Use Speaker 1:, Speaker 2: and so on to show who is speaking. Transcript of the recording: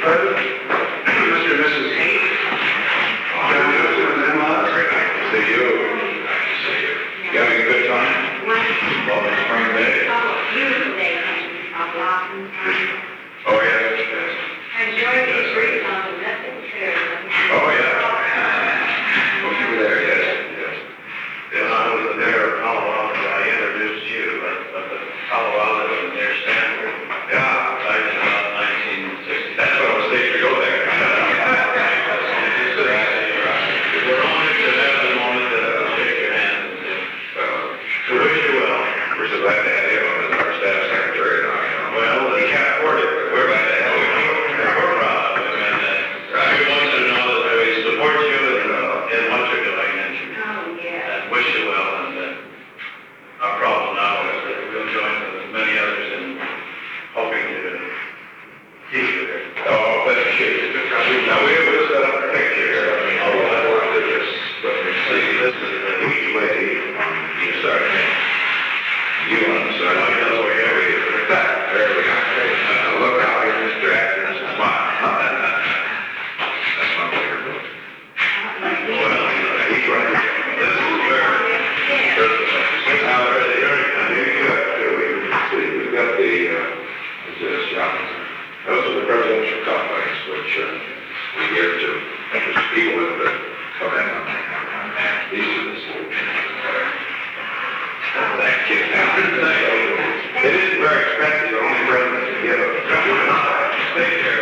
Speaker 1: Mr. and Mrs. Hayes.
Speaker 2: Very nice to see you. Nice to see you. You having a good time? Well, the spring day.
Speaker 3: Beautiful day, blossoms.
Speaker 2: Oh, yes, yes.
Speaker 3: I enjoyed the trees on the nothing too.
Speaker 2: Oh, yeah. Oh, you were there, yes, yes.
Speaker 1: When I was there in Colorado, I introduced you, but the Colorado was near Stanford.
Speaker 2: Yeah,
Speaker 1: Back in about 1960.
Speaker 2: that's what I was thinking to go there.
Speaker 1: We're honored to have the moment to shake your hand. To wish you well.
Speaker 2: We're so glad to have you as our staff secretary now, you know.
Speaker 1: Well,
Speaker 2: We can't afford it, but we're glad to have you.
Speaker 1: we're proud of him, and we want you to know that we support you in what you're doing,
Speaker 3: Oh, yeah.
Speaker 1: and wish you well. And our problem now is that we'll join with many others in hoping to keep you there.
Speaker 2: Oh, thank you. Now, we will set up a picture here. I mean, I'll work with this. Let me see, this is the each lady on each side. You on the side.
Speaker 1: Oh, yes, we're here.
Speaker 2: There we go. Look out here, Mr. Atkins, and smile. That's my favorite book.
Speaker 1: Well,
Speaker 2: He's right.
Speaker 1: this is where
Speaker 2: Now, we've got the, is this, those are the presidential companies which we give to people that come in. These are the thank you. It isn't very expensive, only presidents can give them.
Speaker 1: stay here.